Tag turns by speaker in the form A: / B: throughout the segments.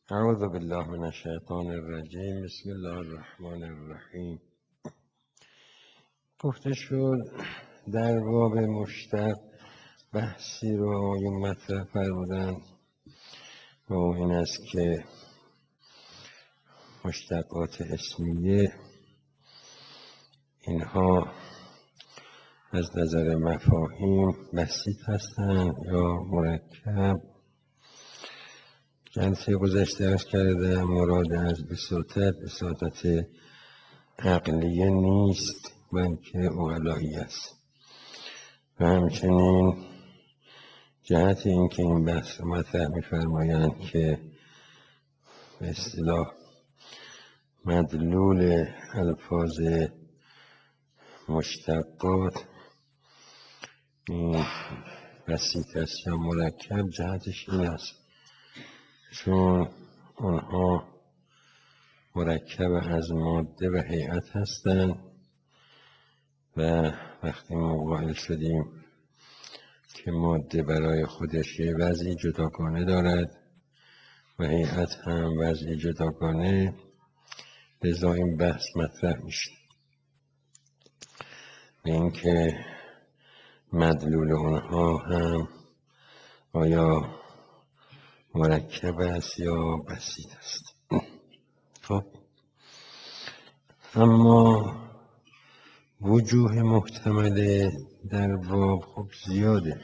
A: اعوذ بالله من الشیطان الرجیم. بسم الله الرحمن الرحیم. گفته شد در باب مشتق بحثی رو آقایون مطرح فرمودن و این است که مشتقات اسمیه اینها از نظر مفاهیم بسیط هستند یا مرکب. جلسه گذشته ارز کردم مراد از بساطت عقلیه نیست بلکه عقلایی است و همچنین جهت اینکه این بحث مطرح می‌فرمایند که به اصطلاح مدلول الفاظ مشتقات این بسیط است یا مرکب، جهتش این است چون آنها مرکب از ماده و هیئت هستند و وقتی ما قائل شدیم که ماده برای خودش یه وضعی جداگانه دارد و هیئت هم وضعی جداگانه، لذا این بحث مطرح میشه به اینکه مدلول اونها هم آیا مرکب است یا بسیط است. خب اما وجوه محتمل در باب خب زیاده،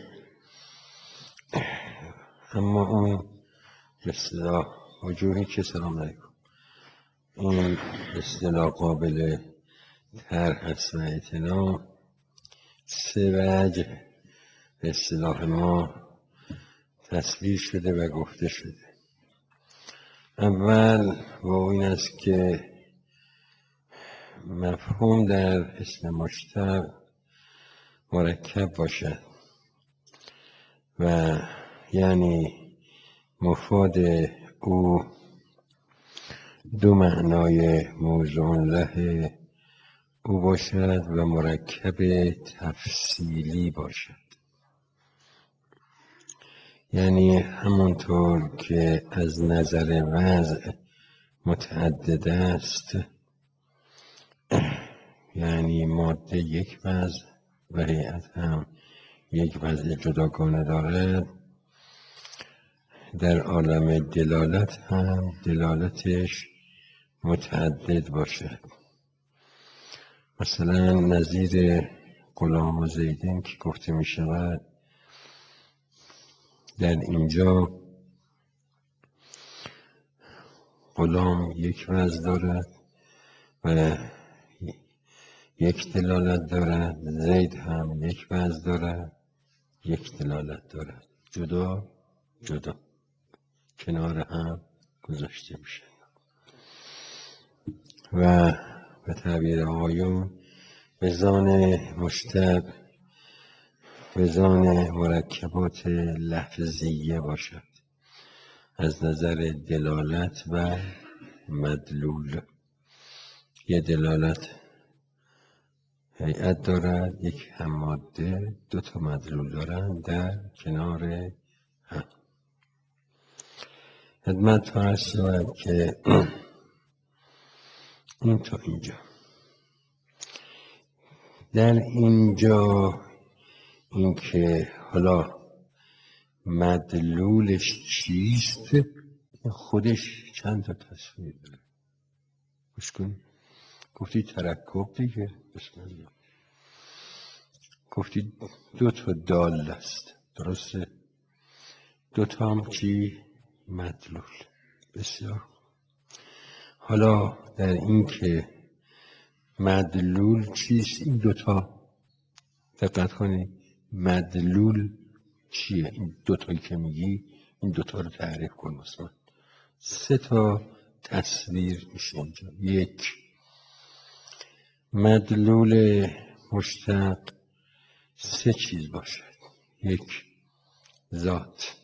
A: اما اون اصطلاح وجوهی که سلام علیکم این اصطلاح قابل طرح است و اعتنا سه وجه به اصطلاح ما تصویر شده و گفته شده. اول با این است که مفهوم در اسم مشتق مرکب باشد و یعنی مفاد او دو معنای موضوع له او باشد و مرکب تفصیلی باشد، یعنی همونطور که از نظر وضع متعدد است، یعنی ماده یک وضع و هیئت هم یک وضع جداگانه دارد، در عالم دلالت هم دلالتش متعدد باشد. مثلا نظیر غلام و زیدین که گفته می شود در اینجا غلام یک وضع دارد و یک دلالت دارد، زید هم یک وضع دارد یک دلالت دارد، جدا جدا کنار هم گذاشته میشه و به تعبیر آقایون وزان مشتق وزان مرکبات لفظیه باشد از نظر دلالت و مدلول. یه دلالت هیئت دارد، یک هم ماده، دو تا مدلول دارند در کنار هم. خدمت عرض شود که این تا اینجا در اینجا اینکه حالا مدلولش چیست خودش چند تا تصویر داره. گوش کن، گفتی ترکب دیگه، بسم الله، گفتی دو تا دال است، درسته؟ دو تا هم چی؟ مدلول. بسیار. حالا در این که مدلول چیست این دوتا دقت کنید، مدلول چیه؟ این دوتایی که میگی این دوتا رو تعریف کن. مثلا سه تا تصویر میشه اینجا. یک، مدلول مشتق سه چیز باشد: یک، ذات،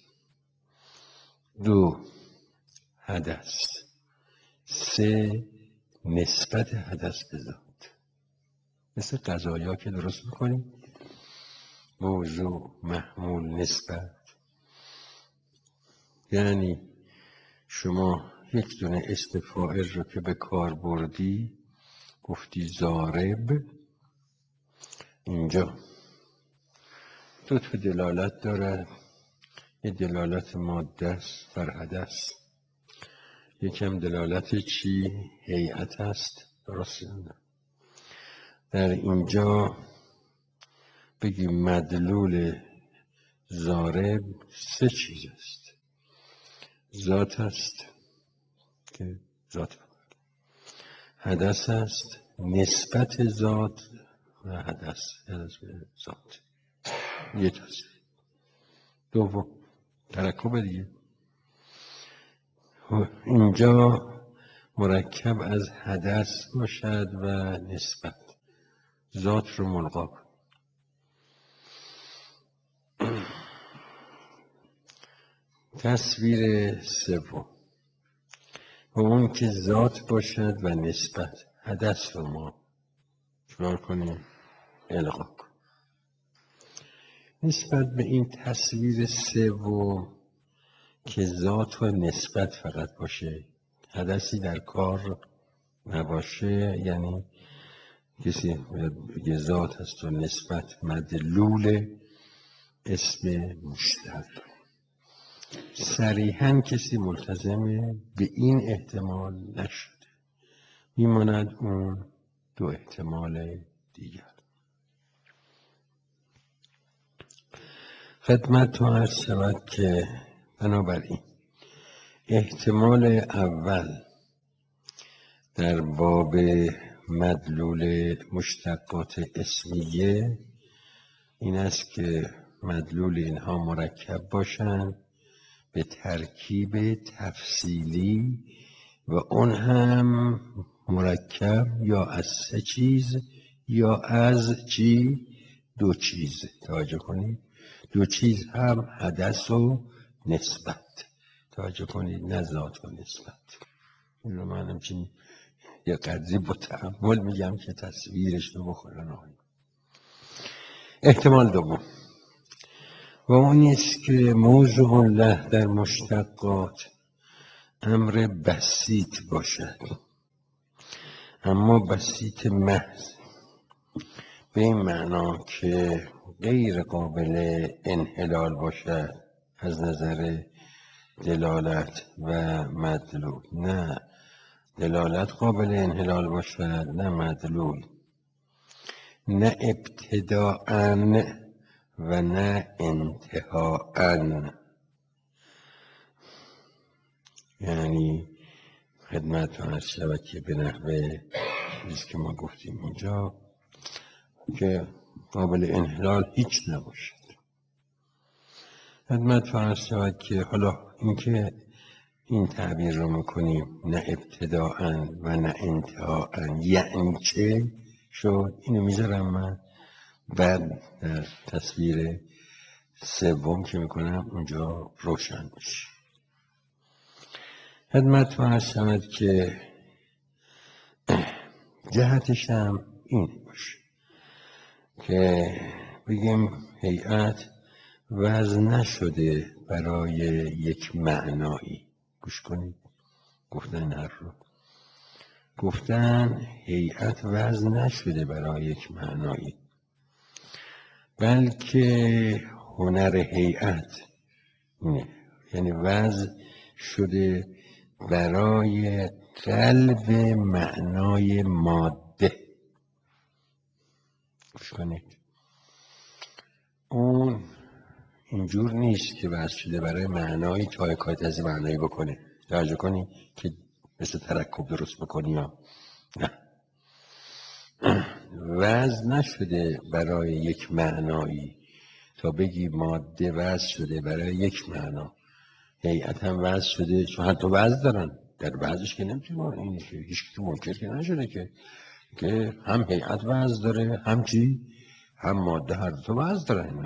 A: دو، حدث، سه، نسبت حدث به ذات. مثل قضایا که درست میکنیم، موضوع، محمول، نسبت، یعنی شما یک دونه اسم فاعل رو که به کار بردی گفتی ضارب، اینجا دو تا دلالت داره. یه دلالت ماده است بر حدث، یکم دلالت چی؟ هیئت است. درسته؟ در اینجا بگیم مدلول ضارب سه چیز است. ذات است که ذات، حدث است، نسبت ذات و حدث به ذات. یه تصویر. دوم ترکب دیگه. اینجا مرکب از حدث باشد و نسبت، ذات رو ملغا کن. تصویر سوم، و اون که ذات باشد و نسبت، حدث رو ما چکار کنیم؟ الغا کن. نسبت به این تصویر سوم که ذات و نسبت فقط باشه، حدثی در کار نباشه، یعنی کسی بگه ذات هست و نسبت مدلول اسم مشتق، صریحاً کسی ملتزم به این احتمال نشده، میماند اون دو احتمال دیگر. خدمتتون عرض شود که بنابراین احتمال اول در باب مدلول مشتقات اسمیه این است که مدلول اینها مرکب باشند به ترکیب تفصیلی و اون هم مرکب یا از سه چیز یا از چی؟ دو چیز. توجه کنید، دو چیز هم حدث و نسبت. توجه کنید، نه ذات و نسبت. این رو من همچین یه قدری با تأمل میگم که تصویرش رو بخورن آقای. احتمال دوم و اون است که موضوع الله در مشتقات امر بسیط باشد، اما بسیط محض، به این معنا که غیر قابل انحلال باشد از نظر دلالت و مدلول. نه دلالت قابل انحلال باشد، نه مدلول، نه ابتداءً و نه انتهاءً. یعنی خدمت عرض شود که به نحوه چیزی که ما گفتیم اینجا که قابل انحلال هیچ نباشد. خدمت عرض شود که حالا اینکه این تعبیر رو میکنیم نه ابتداءً و نه انتهاءً یعنی چه شد؟ اینو میذارم من بعد در تصویر سوم که میکنم اونجا روشن میشه. خدمت عرض شود که جهتش هم این باشه که بگیم هیئت وضع نشده برای یک معنایی. گوش کنید گفتن هر رو گفتن هیئت وضع نشده برای یک معنایی، بلکه هنر هیئت اینه، یعنی وضع شده برای قلب معنای ماده. گوش کنید، اون اینجور نیست که وضع شده برای معنایی تا حکایت از معنایی بکنه. توجه کنی که مثل ترکب درست بکنی یا نه. وضع نشده برای یک معنایی تا بگی ماده وضع شده برای یک معنا. هیئت هم وضع شده، چون حتی وضع دارن در وضعش که نمیتونه این که هیچ که منکر که نشده که هم هیئت وضع داره هم چی؟ هم ماده، هر دو وضع دارن اینا.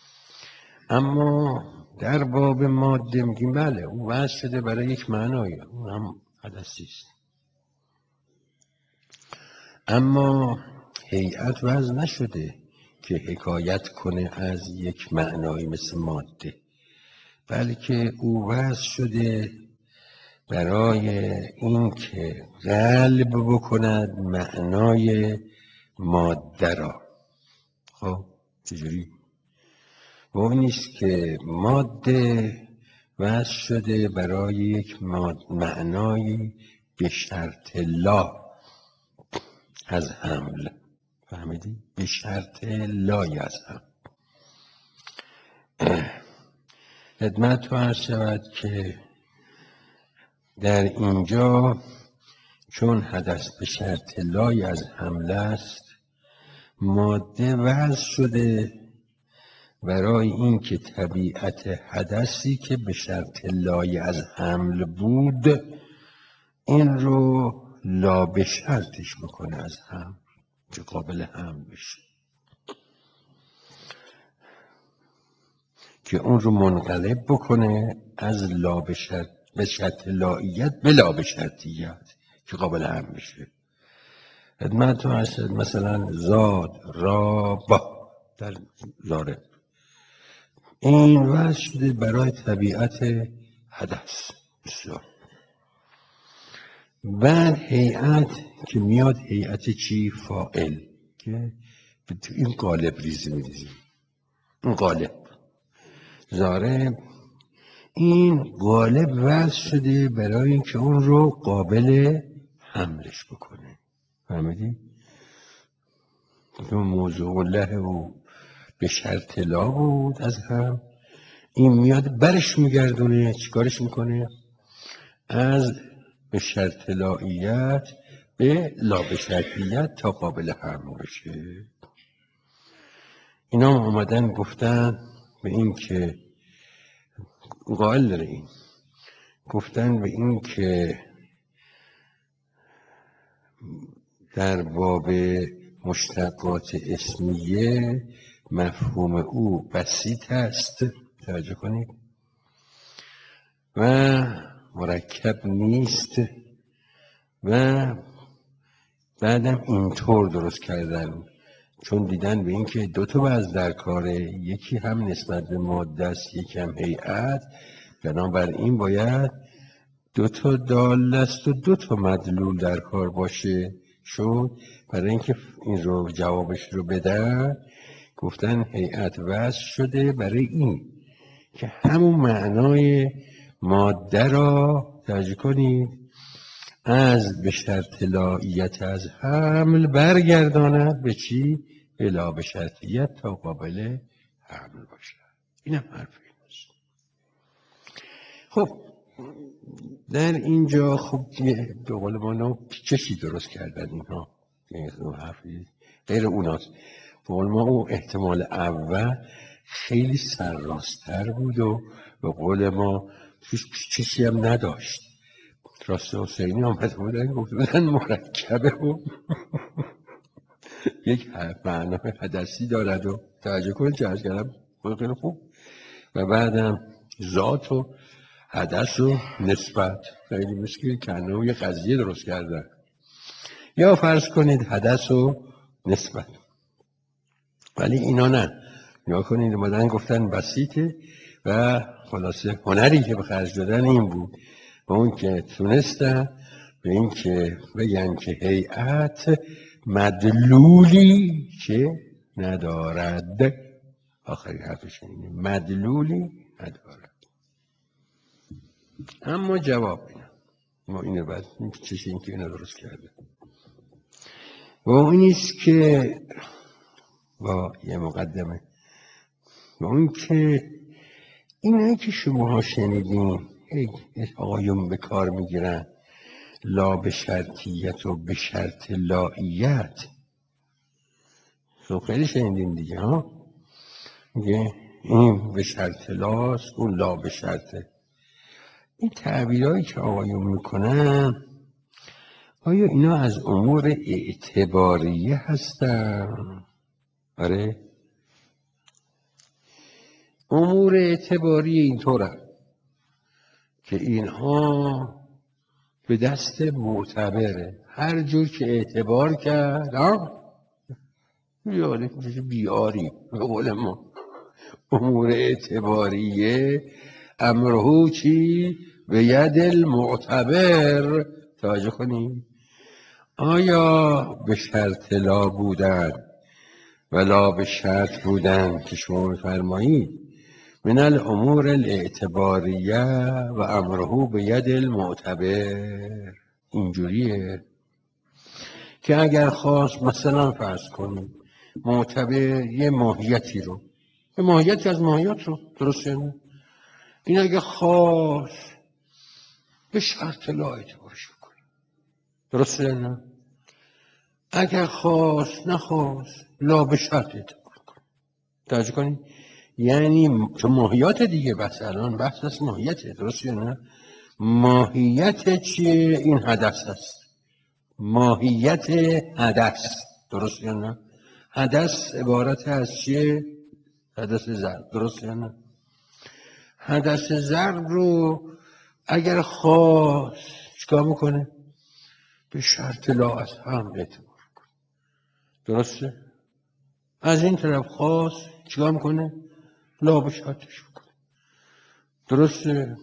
A: اما در باب ماده میگیم بله اون وضع شده برای یک معنایی، اون هم حدثی است. اما هیئت وضع نشده که حکایت کنه از یک معنایی مثل ماده، بلکه او وضع شده برای اینکه قلب بکند معنای ماده را. خب چجوری؟ و این نیست که ماده وضع شده برای یک معنایی به شرط لا از حمل. فهمیدی؟ به شرط لای از حمل. خدمت تو عرض شود که در اینجا چون حدث به شرط لای از حمل است، ماده وضع شده برای اینکه طبیعت حدثی که به شرط لای از حمل بود این رو لا به شرطش بکنه از حمل که قابل حمل بشه، که اون رو منقلب بکنه از لا به شرط لاییت به لا به شرطیت که قابل حمل بشه. خدمت مثلا زاد را با در زاره این وضع شده برای طبیعت حدث. بسیار بعد هیئت که میاد، هیئت چی؟ فاعل، که این قالب ریزی میریزیم، این قالب زاره، این قالب وضع شده برای اینکه اون رو قابل حملش بکنه. فهمیدی؟ اون موضوع له و به شرط لا بود از هم، این میاد برش میگردونه، چیکارش میکنه؟ از به شرط لاییت به لا به شرطیت تا قابل حمل بشه. اینا آمدن گفتن به این که قائل داره، این گفتن به این که در باب مشتقات اسمیه مفهوم او بسیط است، توجه کنید، و مرکب نیست، و بعدم اینطور درست کردن چون دیدن به این که دو تا وضع در کاره، یکی هم نسبت به ماده است، یکی هم هیئت، بنابراین باید دو تا دال است و دو تا مدلول در کار باشه. شد برای اینکه این رو جوابش رو بدن گفتن هیئت وضع شده برای این که همون معنای ماده را توجه کنید از به شرط لاییت از حمل برگرداند به چی؟ به لا به شرطیت تا قابل حمل باشد. این هم حرف این است. خب در اینجا خب به قول ما چشی درست کردن اینها، حرفی غیر اوناست. به قول ما اون احتمال اول خیلی سرراست‌تر بود و به قول ما توش چشی هم نداشت. راست حسینی آمده بودن گفتن مرکبه و یک معنای حدثی دارد و توجه کنید چه عرض کردم خیلی خوب، و بعدم ذات و حدث و نسبت خیلی مشکل کنه و یه قضیه درست کردن. یا فرض کنید حدث و نسبت، ولی اینا نه، یا کنید اومدن گفتن بسیطه و خلاصه هنری که به خرج دادن این بود و اون که تونستن به این که بگن که هیئت مدلولی که ندارد، آخری حرفش اینه، مدلولی ندارد. اما جواب اینا ما اینو بعد چشی این که اینو درست کرده و اون نیست که با یه مقدمه و اون که اینایی که شما ها شنیدین آقایون به کار میگیرن لا به شرطیت و به شرط لاییت، خب خیلی شنیدین دیگه ها، میگه این به شرط لاست اون لا به شرطه. این تعبیرهایی که آقایون میکنن آیا اینا از امور اعتباریه هستن؟ آره، امور اعتباری اینطوره که اینها به دست معتبره، هر جور که اعتبار کرد بیاری بیاری. به قول ما امور اعتباریه امرهو چی؟ به ید المعتبر. توجه کنید، آیا به شرط لا بودن و لا به شرط بودن که شما میفرمایید من الامور الاعتباریه و امره به ید المعتبر، اینجوریه که اگر خواست مثلا فرض کنید معتبر یه ماهیتی رو، یه ماهیتی از ماهیات رو، درسته نه؟ این اگه خواست به شرط لا اعتبارش بکنه، درسته نه؟ اگر خواست نخواست لا به شرط اعتبار کنه. توجه کنید، یعنی تو ماهیات دیگه، بس الان بحث از ماهیته، درسته نه؟ ماهیت چیه؟ این حدث هست، ماهیت حدث، درست یا نه؟ حدث عبارت از چیه؟ حدث ضرب، درست یا نه؟ حدث ضرب رو اگر خواست چیکار میکنه؟ به شرط لا از هم اعتبار کنه، درسته؟ از این طرف خواست چیکار میکنه؟ لا به شرطش بکنه، درسته؟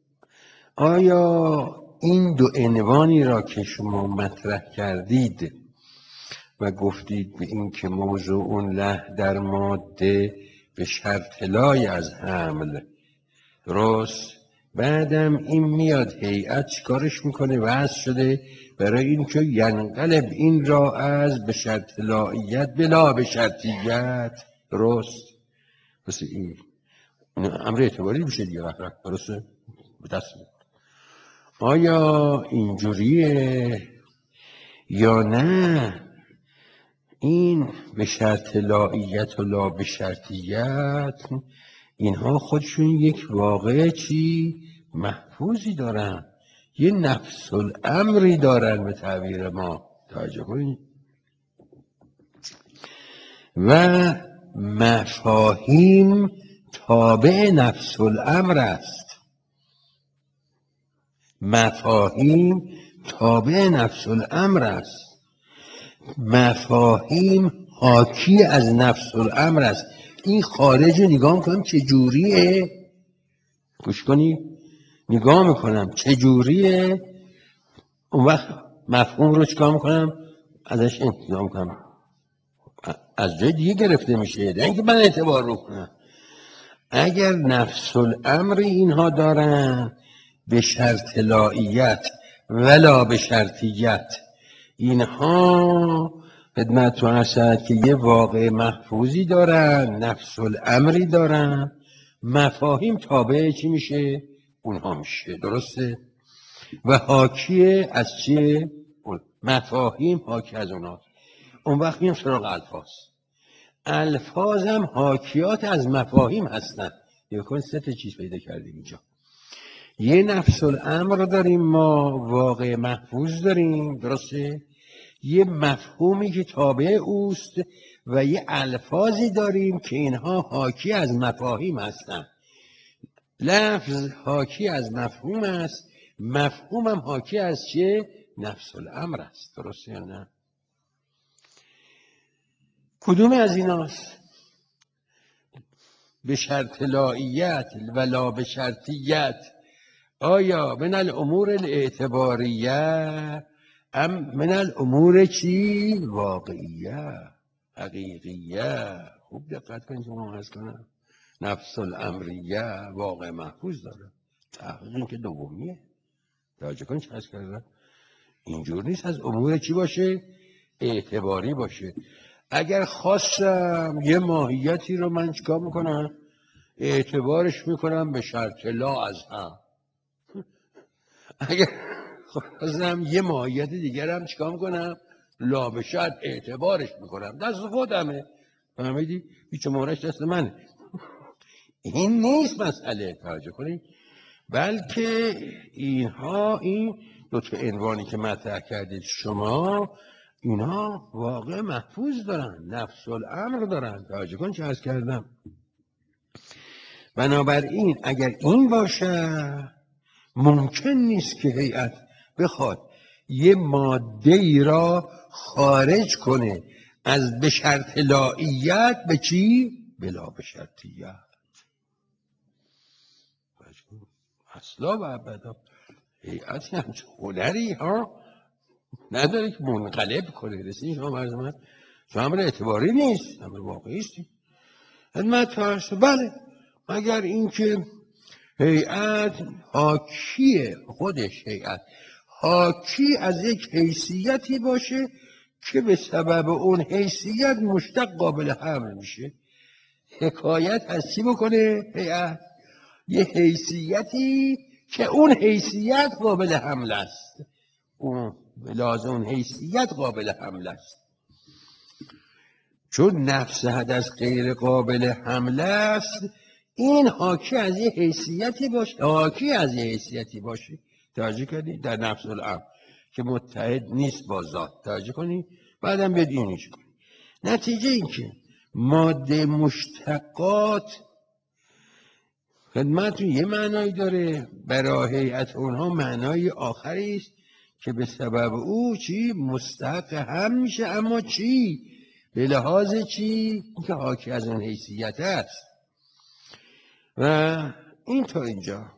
A: آیا این دو عنوانی را که شما مطرح کردید و گفتید به این که موضوع اون له در ماده به شرط لای از حمل، درست؟ بعدم این میاد هیئت چیکارش میکنه؟ وضع شده برای این که ینقلب این را از به شرط لاییت بلا به شرطیت، درست؟ پس این امر اعتباری میشه دیگه، درسته؟ به دست میاد. آیا اینجوریه یا نه این به شرط لاییت و لا به شرطیت اینها خودشون یک واقع چی؟ محفوظی دارن، یه نفس الامری دارن به تعبیر ما، توجه کنید. و مفاهیم تابع نفس الامر است، مفاهیم تابع نفس الامر است، مفاهیم حاکی از نفس الامر است. این خارج رو نگاه میکنم چجوریه، گوش کنید، نگاه میکنم چجوریه، اون وقت مفهوم رو چیکار میکنم؟ ازش انتظار میکنم از جای دیگه گرفته میشه، نه اینکه من اعتبار رو کنم. اگر نفس الامر اینها دارن به شرط لاییت ولا به شرطیت، اینها خدمتتون عرض شد که یه واقع محفوظی دارن، نفس الامری دارن، مفاهیم تابع چی میشه؟ اونها میشه، درسته؟ و حاکی از چیه؟ مفاهیم حاکی از اونها. اون وقت میام سراغ الفاظ، الفاظ هم حاکیات از مفاهیم هستن. یه کنید سه تا چیز پیدا کردیم اینجا، یه نفس الامر داریم ما، واقع محفوظ داریم، درسته؟ یه مفهومی که تابع اوست و یه الفاظی داریم که اینها حاکی از مفاهیم هستند. لفظ حاکی از مفهوم است، مفهوم هم حاکی از چه؟ نفس الامر است، درسته یا نه؟ کدوم از ایناست؟ به شرط لاییت و لا به شرطیت. آیا من الامور الاعتباریه ام من الامور چی؟ واقعیه، حقیقیه. خوب دقت کنید که من عرض کنم نفس الامریه واقع محفوظ داره، تحقیق این که دومیه. توجه کنید چه عرض کردم، اینجور نیست از امور چی باشه؟ اعتباری باشه. اگر خواستم یه ماهیتی رو من چیکار میکنم؟ اعتبارش میکنم به شرط لا از هم. اگر خواستم یه ماهیت دیگر هم چیکار میکنم؟ لا به شرط اعتبارش میکنم، دست خودمه، فهمیدی؟ هیچ مورش دست منه. این نیست مسئله، توجه کنید، بلکه اینها این دو تا عنوانی که مطرح کردید شما، اینها واقع محفوظ دارن، نفس الامر دارن. توجه کن چه عرض کردم. بنابراین اگر این باشه ممکن نیست که هیئت بخواد یه ماده ای را خارج کنه از به شرط لاییت به چی؟ بلا به شرطیت. اصلا و ابدا هیئتی همچون هنری ها نداره که منقلب کنه. رسید شما مرز من چون امر اعتباری نیست، امر واقعی است. خدمت فرش بله، مگر اینکه هیئت حاکی خودش، هیئت حاکی از یک حیثیتی باشه که به سبب اون حیثیت مشتق قابل حمل میشه. حکایت از چی بکنه هیئت؟ یه حیثیتی که اون حیثیت قابل حمل است، اون لازم اون حیثیت قابل حمل است. چون نفس حدث غیر قابل حمل است، این حاکی از یه حیثیتی باشه، حاکی از یه حیثیتی باشه. توجه کردی؟ در نفس الامر که متحد نیست با ذات. توجه کنی؟ بعدم بدینیش کنی. نتیجه این که ماده مشتقات خدمتون یه معنایی داره، برای هیئت اونها معنای آخری است که به سبب او چی مستحق هم میشه. اما چی؟ به لحاظ چی؟ که حاکی از اون حیثیت است. و این تا اینجا.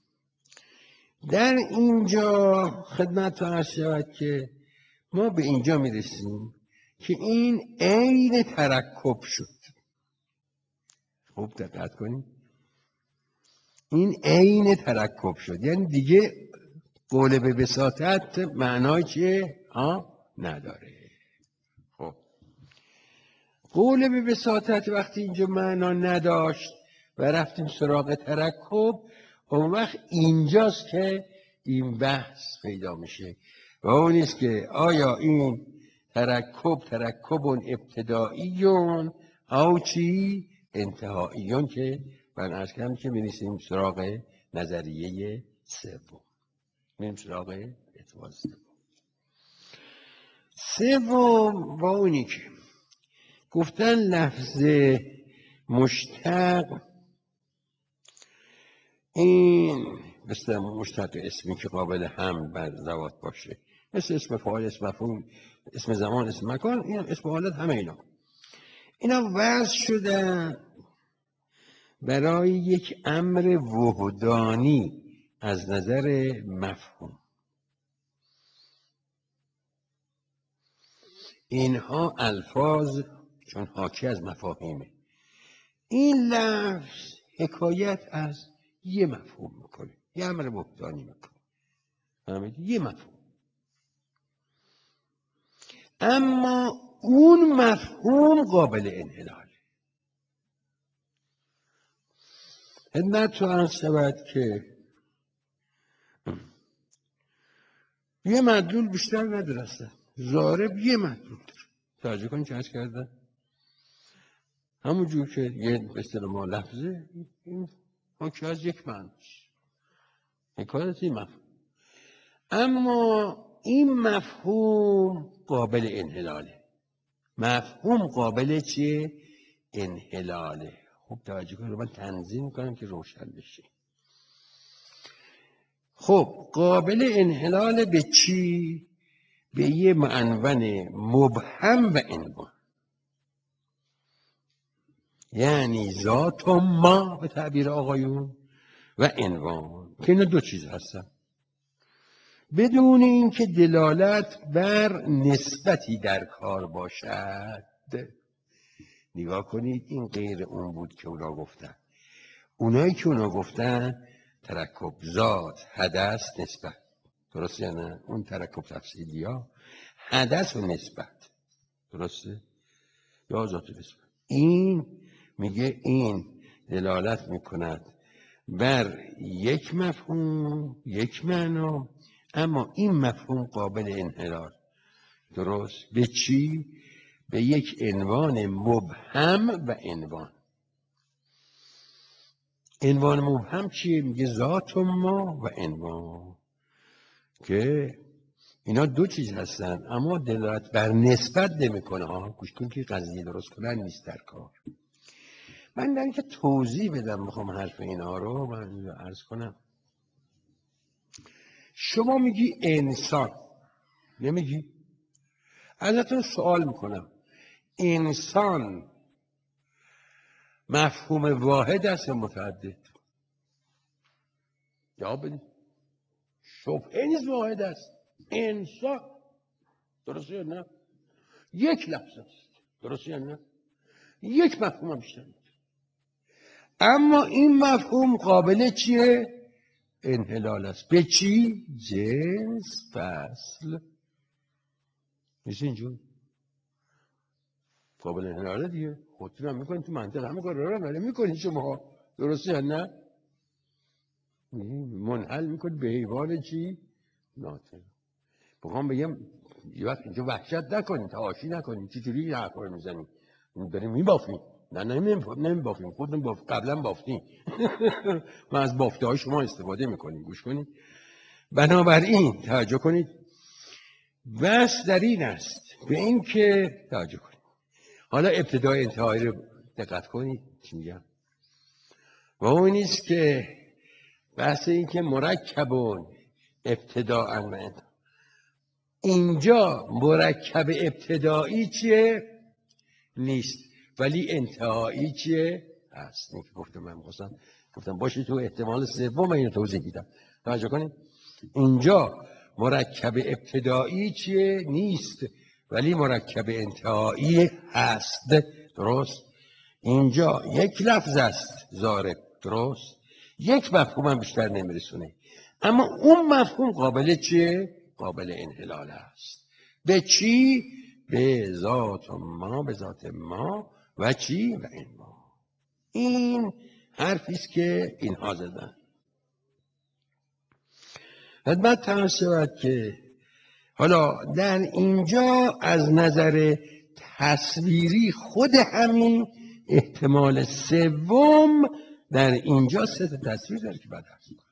A: در اینجا خدمت عرض شود که ما به اینجا میرسیم که این عین ترکب شد. خوب دقت کنید، این عین ترکب شد، یعنی دیگه قول به بساطت معنای چیه؟ نداره. خب قول به بساطت وقتی اینجا معنا نداشت و رفتیم سراغ ترکب، اون وقت اینجاست که این بحث پیدا میشه و اون نیست که آیا این ترکب ابتداییون او چی انتهاییون، که من عرض کردم که می‌رسیم سراغ نظریه سوم. میریم سراغ اعتبار سوم با اونی که گفتن لفظ مشتق، این مثل مشتق اسمی که قابل حمل بر ذوات باشه، مثل اسم فاعل، اسم مفعول، اسم زمان، اسم مکان، این اسم حالت، همه اینا وضع شدن برای یک امر وحدانی از نظر مفهوم. اینها الفاظ چون حاکی از مفاهیمه، این لفظ حکایت از یه مفهوم میکنه، یه امر وحدانی میکنه، فهمیدی؟ یه مفهوم. اما اون مفهوم قابل انحلاله. خدمت تو عرض شود که یه مدلول بیشتر نداره، اصلا ضارب یه مدلول داره. توجه کنید چه عرض کردن؟ همونجور که یه به اصطلاح لفظه این حاکی از یک معناست، حکایت این مفهوم. اما این مفهوم قابل انحلاله. مفهوم قابل چیه؟ انحلاله. خب توجه کنید، من تنظیم میکنم که روشن بشه. خب قابل انحلال به چی؟ به یه معنون مبهم و عنوان، یعنی ذات و ما به تعبیر آقایون و عنوان، که اینا دو چیز هستن بدون اینکه دلالت بر نسبتی در کار باشد. نگاه کنید، این غیر اون بود که اونا گفتن. اونایی که اونا گفتن ترکب ذات، حدث، نسبت، درسته یا نه؟ اون ترکب تفصیلی ها حدث و نسبت، درسته؟ یا ذات و نسبت. این میگه این دلالت میکند بر یک مفهوم، یک معنا، اما این مفهوم قابل انحلال. درست؟ به چی؟ به یک عنوان مبهم و عنوان. عنوان مبهم چیه؟ میگه ذات و ما و عنوان، که اینا دو چیز هستن اما دلالت بر نسبت نمیکنه. گوش کن که قضیه درست کنن نیست در کار. من در اینکه توضیح بدم میخوام حرف اینا رو من عرض کنم. شما میگی انسان، نمیگی؟ ازتون سوال میکنم، انسان مفهوم واحد است یا متعدد؟ جواب بدید. شبهه نیست واحد است. انسان. درسته یا نه؟ یک لفظ است. درسته یا نه؟ یک مفهوم هم بیشتر نیست. اما این مفهوم قابل چیه؟ انحلال است. به چی؟ جنس، فصل. نیست اینجور قابل انحلاله دیگه. خودتون هم میکنید تو منطق همه کار رو هم میکنید شما. درسته یا نه؟ منحل میکنید به حیوان چی؟ ناطق. بخوام بگم یه وقت اینجا وحشت نکنید، تعاشی نکنید. چجوری این حرفا رو میزنید؟ بریم میبافیم. نه نمیبافیم. خودتون قبلا بافتیم. من از بافته های شما استفاده میکنیم. گوش کنید. بنابراین توجه کنید، بحث در این است به این که توجه کنید. حالا ابتدای انتهای رو دقت کنید چی میگم. و اون نیست که بحث این که مرکبون ابتداء و انتها. اینجا مرکب ابتدایی چیه؟ نیست، ولی انتهایی چیه؟ هست. این که گفتم من گفتم باشه تو احتمال سوم اینو توضیح میدم. توجه کنید. اینجا مرکب ابتدایی چیه؟ نیست، ولی مرکب انتهایی هست. درست؟ اینجا یک لفظ است ضارب. درست؟ یک مفهوم هم بیشتر نمیرسونه. اما اون مفهوم قابل چیه؟ قابل انحلال است. به چی؟ به ذات ما، به ذات ما و چی؟ و این ما. این حرفی است که اینها زدن. خدمت تمام شود که حالا در اینجا از نظر تصویری خود همین احتمال سوم در اینجا سه تا تصویر داره که بعد هست.